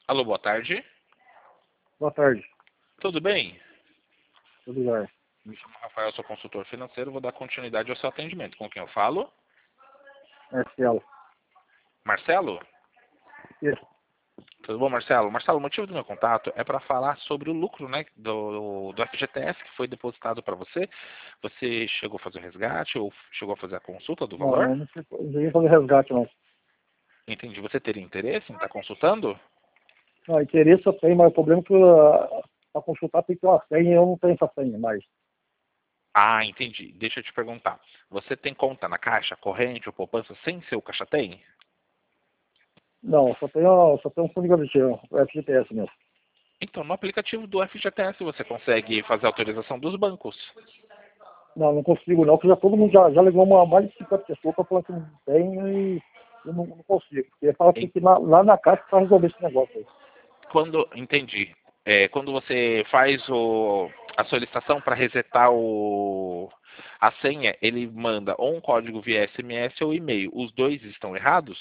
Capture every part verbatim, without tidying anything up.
Alô, boa tarde. Boa tarde, Tudo bem? tudo bem? Me chamo Rafael, sou consultor financeiro. Vou dar continuidade ao seu atendimento. Com quem eu falo? Marcelo. Marcelo? Isso. Tudo bom, Marcelo? Marcelo, o motivo do meu contato é para falar sobre o lucro, né, do, do F G T S que foi depositado para você. Você chegou a fazer o resgate ou chegou a fazer a consulta do Não, valor? não, não sei não cheguei a fazer resgate, não. Entendi. Você teria interesse em estar consultando? Não, interesse eu tenho, mas o problema é que uh, para consultar tem que ter uma senha e eu não tenho essa senha mais. Ah, entendi. Deixa eu te perguntar. Você tem conta na Caixa, corrente ou poupança sem seu Caixa Tem? Não, só tenho, só tenho um fundo de garantia, o F G T S mesmo. Então, no aplicativo do F G T S você consegue fazer a autorização dos bancos. Não, não consigo não, porque já todo mundo já, já levou uma, mais de cinquenta pessoas para falar que não tem e eu não, não consigo. Porque fala que tem que ir lá, lá na caixa para resolver esse negócio aí. Quando, entendi. É, quando você faz o, a solicitação para resetar o, a senha, ele manda ou um código via S M S ou e-mail. Os dois estão errados?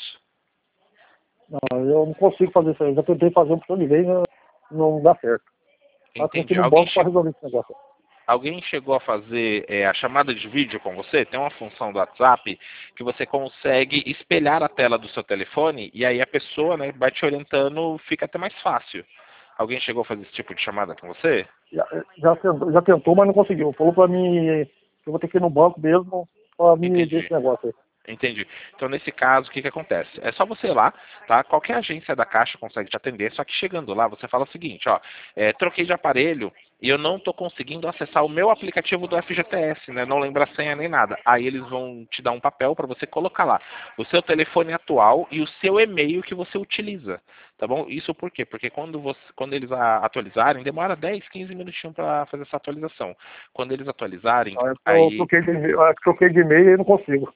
Não, eu não consigo fazer isso aí. Já tentei fazer um porção de vez, não, não dá certo. Ela tem que ir Entendi. no Alguém, banco para che resolver esse negócio. alguém chegou a fazer é, a chamada de vídeo com você? Tem uma função do WhatsApp que você consegue espelhar a tela do seu telefone e aí a pessoa, né, vai te orientando, fica até mais fácil. Alguém chegou a fazer esse tipo de chamada com você? Já, já, tentou, já tentou, mas não conseguiu. Falou pra mim que eu vou ter que ir no banco mesmo pra me ver Entendi. esse negócio aí. Entendi. Então, nesse caso, o que, que acontece? É só você ir lá, tá? Qualquer agência da Caixa consegue te atender, só que chegando lá, você fala o seguinte, ó, é, troquei de aparelho e eu não estou conseguindo acessar o meu aplicativo do F G T S, né? Não lembra a senha nem nada. Aí eles vão te dar um papel para você colocar lá o seu telefone atual e o seu e-mail que você utiliza, tá bom? Isso por quê? Porque quando, você, quando eles a- atualizarem, demora dez, quinze minutinhos para fazer essa atualização. Quando eles atualizarem, Aí eu aí troquei de, e-mail- eu troquei de e-mail e não consigo.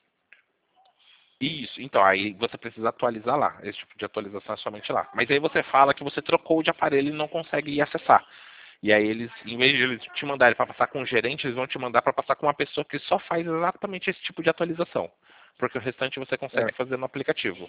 isso, então, aí você precisa atualizar lá. Esse tipo de atualização é somente lá. Mas aí você fala que você trocou de aparelho e não consegue ir acessar. E aí eles, em vez de eles te mandarem para passar com um gerente, eles vão te mandar para passar com uma pessoa que só faz exatamente esse tipo de atualização. Porque o restante você consegue Certo, fazer no aplicativo.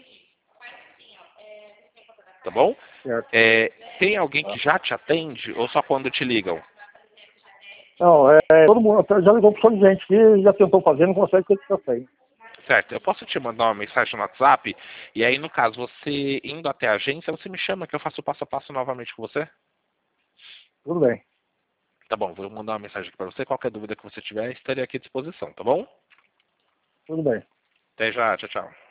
Tá bom? certo. É, tem alguém Ah, que já te atende ou só quando te ligam? não, é, todo mundo já ligou pra de gente que já tentou fazer, não consegue ter essa senha. Certo, eu posso te mandar uma mensagem no WhatsApp e aí, no caso, você indo até a agência, você me chama que eu faço o passo a passo novamente com você? Tudo bem, Tá bom, vou mandar uma mensagem aqui para você. Qualquer dúvida que você tiver, estarei aqui à disposição, tá bom? tudo bem. Até já, tchau, tchau.